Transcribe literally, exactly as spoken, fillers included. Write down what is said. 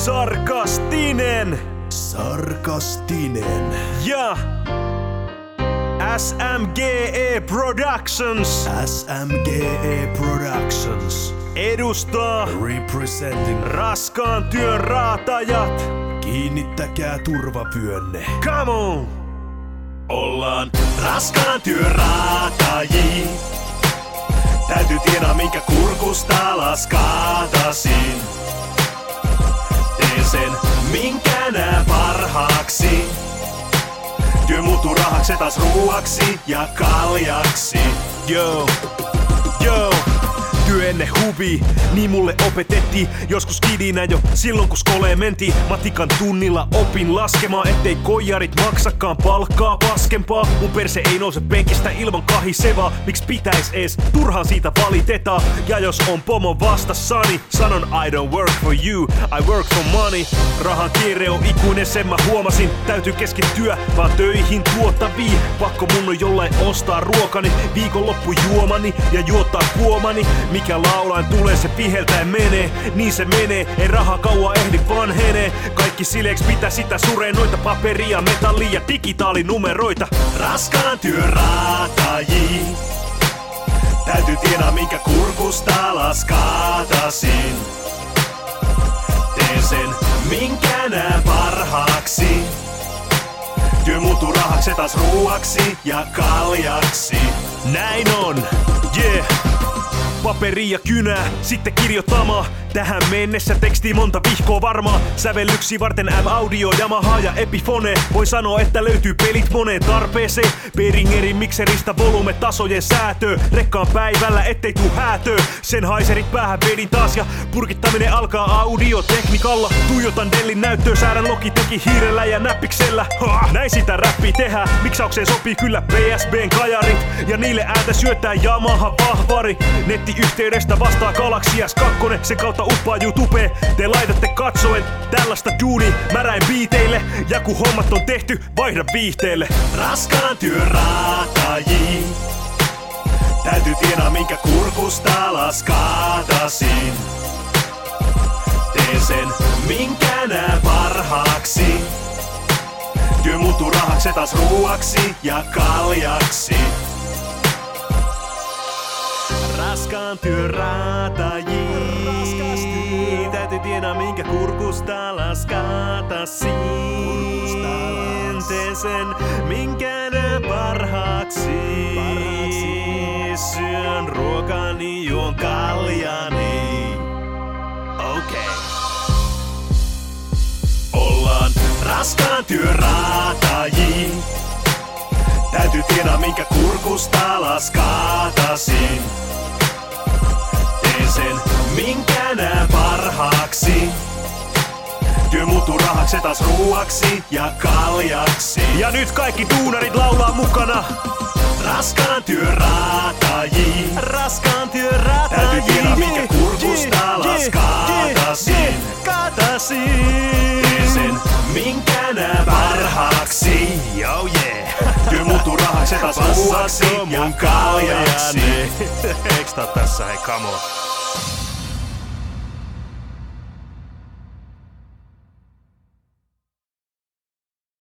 Sarkastinen. Sarkastinen. Ja S M G E Productions. S M G E Productions edustaa representing raskaan työn raatajat. Kiinnittäkää turvavyönne. Come on! Ollaan raskaan työn raatajia. Täytyy tienaa minkä kurkusta alas kaatasin. Teen sen minkä nää parhaaksi. Työ muuttuu rahaksi taas ruuaksi ja kaljaksi. Yo, yo. Työ ennen huvi, niin mulle opetettiin joskus kidinä jo silloin kun skoleen mentiin. Matikan tunnilla opin laskemaan, ettei koijarit maksakaan palkkaa paskempaa. Mun perse ei nouse penkistä ilman kahisevaa. Miks pitäis ees, turhaan siitä valitetaan. Ja jos on pomo vastassani, sanon I don't work for you, I work for money. Rahan kierre on ikuinen, sen mä huomasin. Täytyy keskittyä vaan töihin tuottaviin. Pakko mun on jollain ostaa ruokani, viikonloppu juomani ja juottaa kuomani. Mikä laulain tulee, se viheltäen menee, niin se menee, ei raha kauan ehdi vanhenee. Kaikki sileeks pitää sitä suree, noita paperia, metallia ja digitaalinumeroita. Raskaan työn raatajii. Täytyy tienaa minkä kurkusta alas kaatasin. Teen sen minkä nää parhaaksi. Työ muuttuu rahaksi taas ruuaksi ja kaljaksi. Näin on, yeah. Paperi ja kynää, sitten kirjoittamaa. Tähän mennessä teksti monta vihkoa varmaa. Sävellyksi varten M-Audio, Yamaha ja Epiphone. Voin sanoa, että löytyy pelit moneen tarpeeseen. Behringerin mikseristä volumetasojen säätöö. Rekkaan päivällä, ettei tuu häätöö. Sen haiserit päähän vedin taas ja purkittaminen alkaa audioteknikalla. Tuijotan Dellin näyttöä, säädän Logitechin hiirellä ja näppiksellä. Ha! Näin sitä räppiä tehdään, miksaukseen sopii kyllä P S B:n kajarit. Ja niille ääntä syöttää Yamaha vahvari. Nettiyhteydestä vastaa Galaxy S kaksi, sen kautta uppaa YouTubeen. Te laitatte katsoen tällaista duuni märäin biiteille. Ja kun hommat on tehty, vaihda viihteelle. Raskaan työn raatajii. Täytyy tienaa minkä kurkusta alas kaatasin. Teen sen minkä nää parhaaksi. Työ muuttuu rahaksi taas ruuaksi ja kaljaksi. Raskaan työn raatajii. Täytyy tienaa minkä kurkusta alas kaatasin. Teen sen minkä nää parhaaksi. Syön ruokani, juon kaljani. Okei. Okay. Ollaan raskaan työn raatajii. Täytyy tienaa minkä kurkusta alas kaatasin. Teen sen minkä nää parhaaksi. Työ muuttuu rahaksi taas ruuaksi ja kaljaksi. Ja nyt kaikki duunarit laulaa mukana. Raskaan työn raatajii. Raskaan työn raatajii. Täytyy tienaa minkä kurkusta alas kaatasin. Kaatasin. Teen sen minkä nää parhaaksi. Oh yeah. Työ muuttuu rahaksi taas ruuaksi ja kaljaksi. Eiks tää tässä, hei come on.